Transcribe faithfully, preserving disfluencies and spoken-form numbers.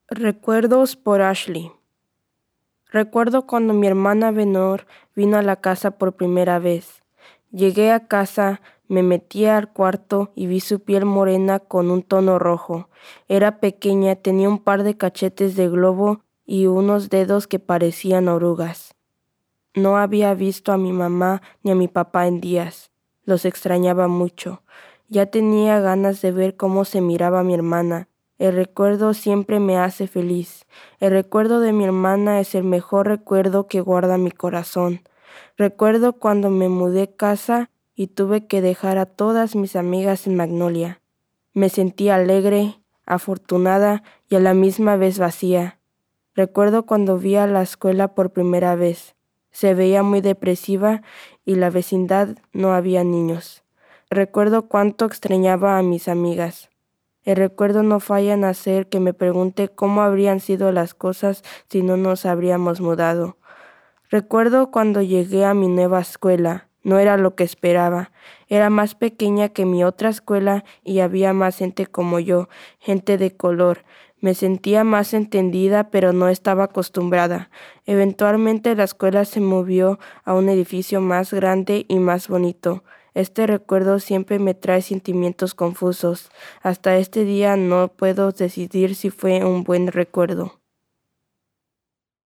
Recuerdos por Ashley. Recuerdo cuando mi hermana menor vino a la casa por primera vez. Llegué a casa, me metí al cuarto y vi su piel morena con un tono rojo. Era pequeña, tenía un par de cachetes de globo y unos dedos que parecían orugas. No había visto a mi mamá ni a mi papá en días. Los extrañaba mucho. Ya tenía ganas de ver cómo se miraba mi hermana. El recuerdo siempre me hace feliz. El recuerdo de mi hermana es el mejor recuerdo que guarda mi corazón. Recuerdo cuando me mudé a casa y tuve que dejar a todas mis amigas en Magnolia. Me sentí alegre, afortunada y a la misma vez vacía. Recuerdo cuando vi a la escuela por primera vez. Se veía muy depresiva y la vecindad no había niños. Recuerdo cuánto extrañaba a mis amigas. El recuerdo no falla en hacer que me pregunte cómo habrían sido las cosas si no nos habríamos mudado. Recuerdo cuando llegué a mi nueva escuela. No era lo que esperaba. Era más pequeña que mi otra escuela y había más gente como yo, gente de color. Me sentía más entendida, pero no estaba acostumbrada. Eventualmente la escuela se movió a un edificio más grande y más bonito. Este recuerdo siempre me trae sentimientos confusos. Hasta este día no puedo decidir si fue un buen recuerdo.